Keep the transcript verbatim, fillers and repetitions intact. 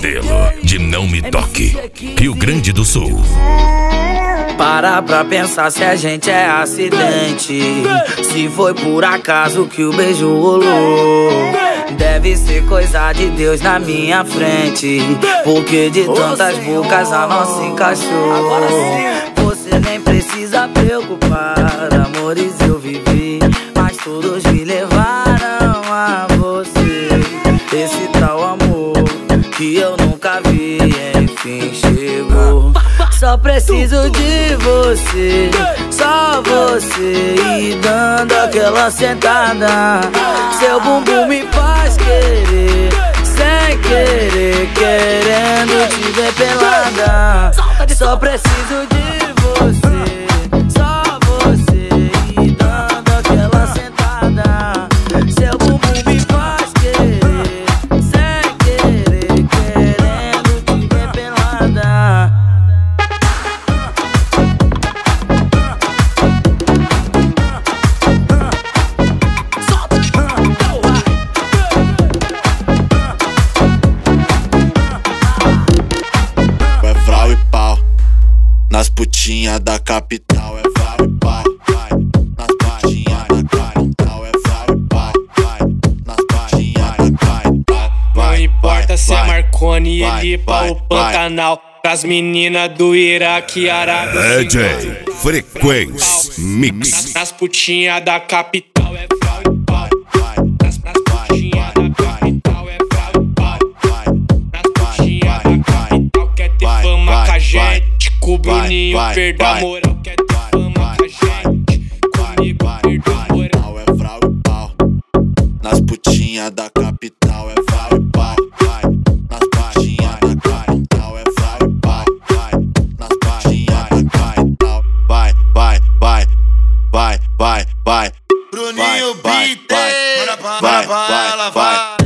modelo de Não Me Toque, Rio Grande do Sul. Para pra pensar se a gente é acidente, se foi por acaso que o beijo rolou. Deve ser coisa de Deus na minha frente, porque de tantas bocas a nossa encaixou. Você nem precisa preocupar, amores eu vivi, mas todos me levaram a você. Esse tal amor que eu nunca vi, enfim chegou. Só preciso de você, só você, e dando aquela sentada. Seu bumbum me faz querer, sem querer, querendo te ver pelada. Só preciso de você, só você, e dando aquela sentada. Seu bumbum me faz querer, sem querer, querendo te ver pelada. Nas putinhas da capital é vral e pau, vai. Nas putinhas da capital é vral e pau, vai. Nas putinhas da capital. Não importa se é Marconi, Elipa ou Pantanal. Pras meninas do Iraque, Arábia. D J Frequência Mix. Nas putinhas da capital é vral e pau, vai. Nas putinhas da capital é vral e pau, vai. Nas putinhas da capital quer ter fama com a gente. Com o Bruninho perdeu a moral, quer ter fama com a gente. Comigo perdeu a moral. É vral e pau. Nas putinhas da capital é vral e pau, vai. Nas putinhas da capital é vral e pau, vai. Nas putinhas da capital. Vai, vai, vai, vai, vai, vai. Bruninho vai, Beat, vai, vai, vai, vai.